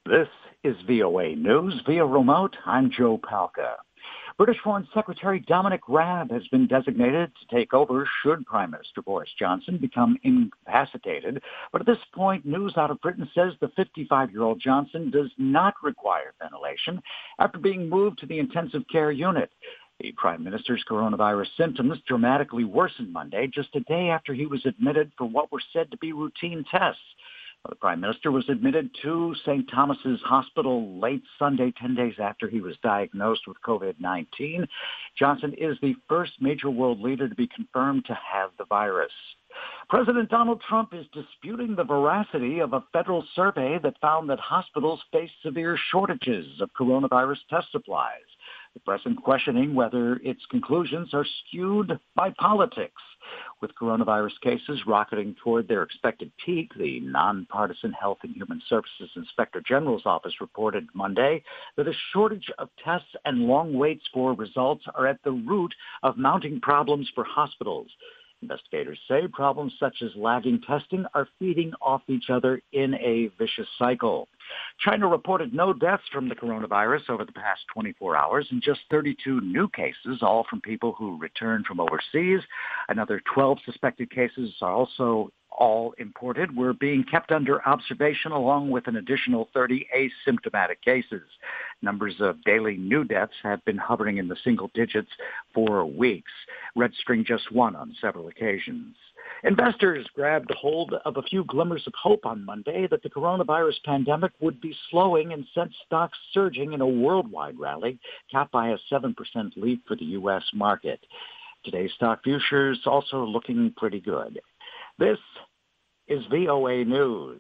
This is VOA News via remote. I'm Joe Palca. British Foreign Secretary Dominic Raab has been designated to take over should Prime Minister Boris Johnson become incapacitated. But at this point, news out of Britain says the 55-year-old Johnson does not require ventilation after being moved to the intensive care unit. The Prime Minister's coronavirus symptoms dramatically worsened Monday, just a day after he was admitted for what were said to be routine tests. The Prime Minister was admitted to St. Thomas's Hospital late Sunday, 10 days after he was diagnosed with COVID-19. Johnson is the first major world leader to be confirmed to have the virus. President Donald Trump is disputing the veracity of a federal survey that found that hospitals face severe shortages of coronavirus test supplies. The president questioning whether its conclusions are skewed by politics. With coronavirus cases rocketing toward their expected peak, the nonpartisan Health and Human Services Inspector General's office reported Monday that a shortage of tests and long waits for results are at the root of mounting problems for hospitals. Investigators say problems such as lagging testing are feeding off each other in a vicious cycle. China reported no deaths from the coronavirus over the past 24 hours and just 32 new cases, all from people who returned from overseas. Another 12 suspected cases are also all imported, were being kept under observation along with an additional 30 asymptomatic cases. Numbers of daily new deaths have been hovering in the single digits for weeks, registering just one on several occasions. Investors grabbed hold of a few glimmers of hope on Monday that the coronavirus pandemic would be slowing and sent stocks surging in a worldwide rally, capped by a 7% leap for the U.S. market. Today's stock futures also looking pretty good. This is VOA News.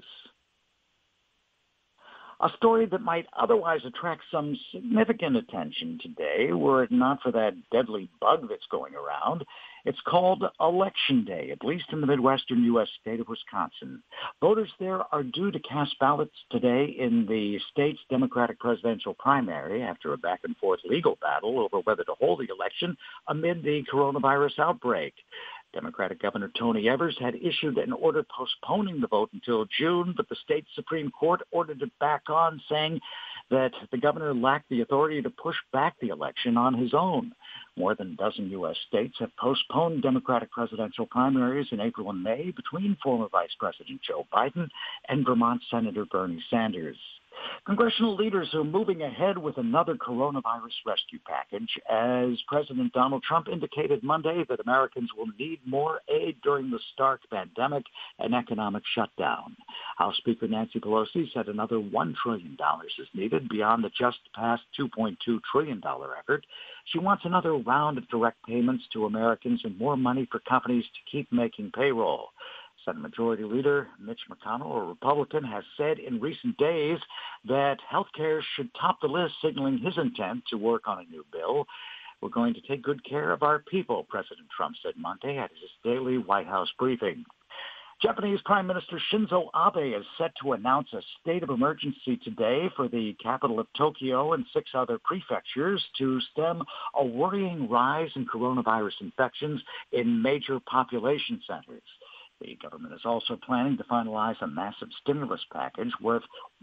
A story that might otherwise attract some significant attention today, were it not for that deadly bug that's going around. It's called Election Day, at least in the Midwestern U.S. state of Wisconsin. Voters there are due to cast ballots today in the state's Democratic presidential primary after a back-and-forth legal battle over whether to hold the election amid the coronavirus outbreak. Democratic Governor Tony Evers had issued an order postponing the vote until June, but the state Supreme Court ordered it back on, saying that the governor lacked the authority to push back the election on his own. More than a dozen U.S. states have postponed Democratic presidential primaries in April and May between former Vice President Joe Biden and Vermont Senator Bernie Sanders. Congressional leaders are moving ahead with another coronavirus rescue package as President Donald Trump indicated Monday that Americans will need more aid during the stark pandemic and economic shutdown. House Speaker Nancy Pelosi said another $1 trillion is needed beyond the just passed $2.2 trillion effort. She wants another round of direct payments to Americans and more money for companies to keep making payroll. Senate Majority Leader Mitch McConnell, a Republican, has said in recent days that health care should top the list, signaling his intent to work on a new bill. We're going to take good care of our people, President Trump said Monday at his daily White House briefing. Japanese Prime Minister Shinzo Abe is set to announce a state of emergency today for the capital of Tokyo and 6 other prefectures to stem a worrying rise in coronavirus infections in major population centers. The government is also planning to finalize a massive stimulus package worth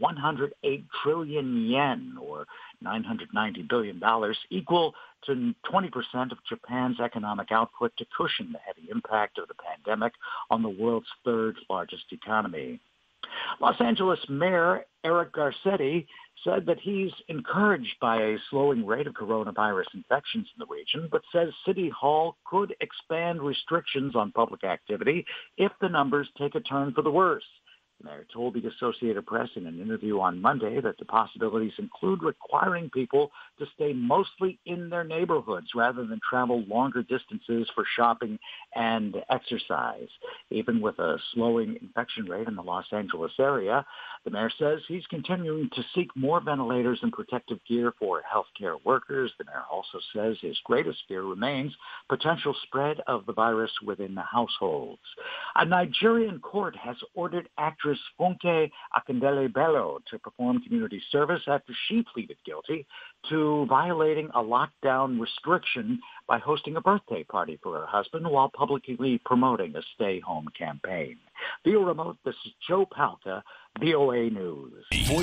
108 trillion yen, or $990 billion, equal to 20% of Japan's economic output to cushion the heavy impact of the pandemic on the world's third largest economy. Los Angeles Mayor Eric Garcetti said that he's encouraged by a slowing rate of coronavirus infections in the region, but says City Hall could expand restrictions on public activity if the numbers take a turn for the worse. The mayor told the Associated Press in an interview on Monday that the possibilities include requiring people to stay mostly in their neighborhoods rather than travel longer distances for shopping and exercise. Even with a slowing infection rate in the Los Angeles area, the mayor says he's continuing to seek more ventilators and protective gear for healthcare workers. The mayor also says his greatest fear remains potential spread of the virus within the households. A Nigerian court has ordered actress Funke Akindele-Bello to perform community service after she pleaded guilty to violating a lockdown restriction by hosting a birthday party for her husband while publicly promoting a stay-home campaign. Via remote, this is Joe Palca, VOA News.